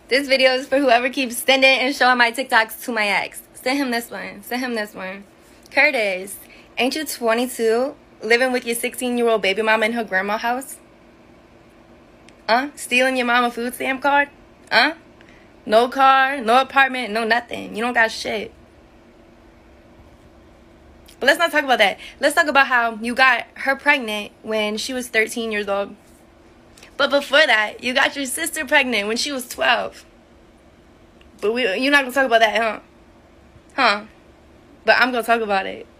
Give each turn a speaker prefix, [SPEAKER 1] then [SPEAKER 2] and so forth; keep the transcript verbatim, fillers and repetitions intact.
[SPEAKER 1] This video is for whoever keeps sending and showing my TikToks to my ex. Send him this one. Send him this one. Curtis, ain't you twenty-two, living with your sixteen-year-old baby mama in her grandma's house? Huh? Stealing your mama food stamp card? Huh? No car, no apartment, no nothing. You don't got shit. But let's not talk about that. Let's talk about how you got her pregnant when she was thirteen years old. But before that, you got your sister pregnant when she was twelve. But we, you're not going to talk about that, huh? Huh? But I'm going to talk about it.